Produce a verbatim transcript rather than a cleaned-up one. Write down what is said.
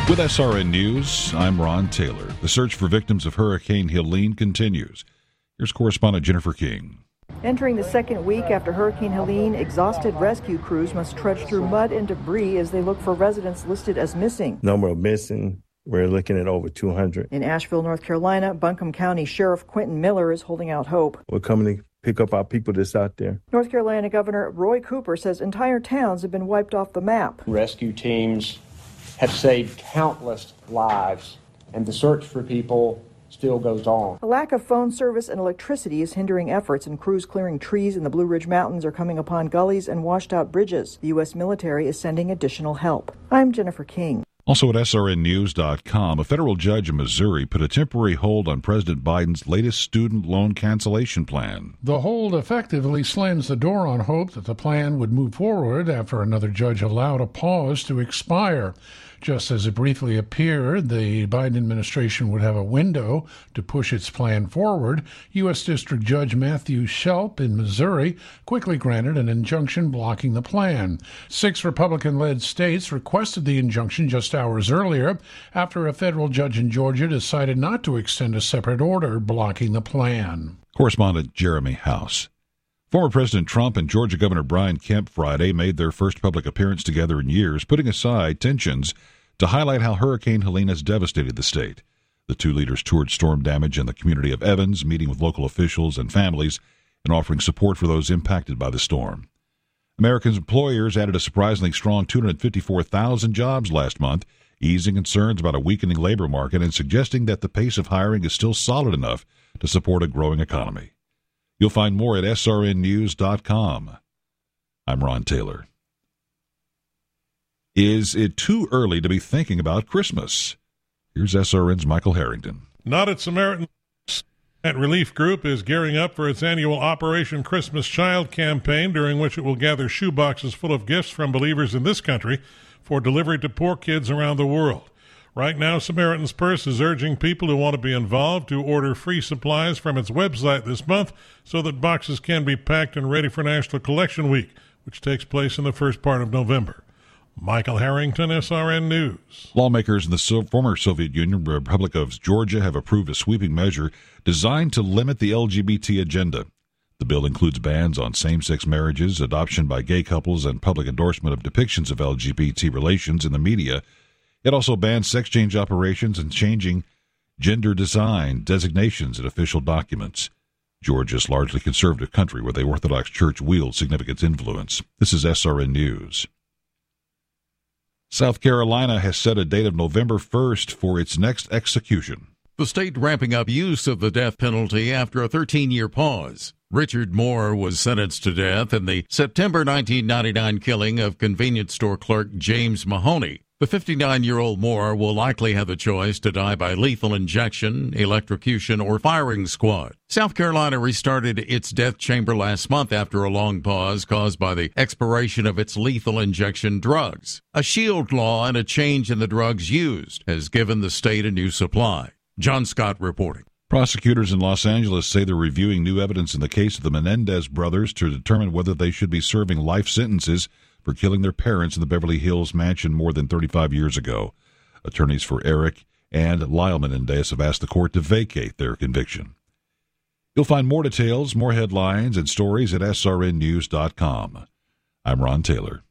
With S R N News, I'm Ron Taylor. The search for victims of Hurricane Helene continues. Here's correspondent Jennifer King. Entering the second week after Hurricane Helene, exhausted rescue crews must trudge through mud and debris as they look for residents listed as missing. Number of missing, we're looking at over two hundred. In Asheville, North Carolina, Buncombe County Sheriff Quentin Miller is holding out hope. We're coming to pick up our people that's out there. North Carolina Governor Roy Cooper says entire towns have been wiped off the map. Rescue teams have saved countless lives, and the search for people still goes on. A lack of phone service and electricity is hindering efforts, and crews clearing trees in the Blue Ridge Mountains are coming upon gullies and washed-out bridges. The U S military is sending additional help. I'm Jennifer King. Also at S R N news dot com, a federal judge in Missouri put a temporary hold on President Biden's latest student loan cancellation plan. The hold effectively slams the door on hope that the plan would move forward after another judge allowed a pause to expire. Just as it briefly appeared the Biden administration would have a window to push its plan forward, U S. District Judge Matthew Shelp in Missouri quickly granted an injunction blocking the plan. Six Republican-led states requested the injunction just hours earlier after a federal judge in Georgia decided not to extend a separate order blocking the plan. Correspondent Jeremy House. Former President Trump and Georgia Governor Brian Kemp Friday made their first public appearance together in years, putting aside tensions to highlight how Hurricane Helene has devastated the state. The two leaders toured storm damage in the community of Evans, meeting with local officials and families and offering support for those impacted by the storm. American employers added a surprisingly strong two hundred fifty-four thousand jobs last month, easing concerns about a weakening labor market and suggesting that the pace of hiring is still solid enough to support a growing economy. You'll find more at S R N news dot com. I'm Ron Taylor. Is it too early to be thinking about Christmas? Here's S R N's Michael Harrington. Not at Samaritan Relief Group is gearing up for its annual Operation Christmas Child campaign, during which it will gather shoeboxes full of gifts from believers in this country for delivery to poor kids around the world. Right now, Samaritan's Purse is urging people who want to be involved to order free supplies from its website this month so that boxes can be packed and ready for National Collection Week, which takes place in the first part of November. Michael Harrington, S R N News. Lawmakers in the former Soviet Union Republic of Georgia have approved a sweeping measure designed to limit the L G B T agenda. The bill includes bans on same-sex marriages, adoption by gay couples, and public endorsement of depictions of L G B T relations in the media. It also bans sex change operations and changing gender design designations in official documents. Georgia's a largely conservative country where the Orthodox Church wields significant influence. This is S R N News. South Carolina has set a date of November first for its next execution. The state ramping up use of the death penalty after a thirteen-year pause. Richard Moore was sentenced to death in the September nineteen ninety-nine killing of convenience store clerk James Mahoney. The fifty-nine-year-old Moore will likely have the choice to die by lethal injection, electrocution, or firing squad. South Carolina restarted its death chamber last month after a long pause caused by the expiration of its lethal injection drugs. A shield law and a change in the drugs used has given the state a new supply. John Scott reporting. Prosecutors in Los Angeles say they're reviewing new evidence in the case of the Menendez brothers to determine whether they should be serving life sentences for killing their parents in the Beverly Hills mansion more than thirty-five years ago. Attorneys for Eric and Lyle Menendez have asked the court to vacate their conviction. You'll find more details, more headlines, and stories at S R N news dot com. I'm Ron Taylor.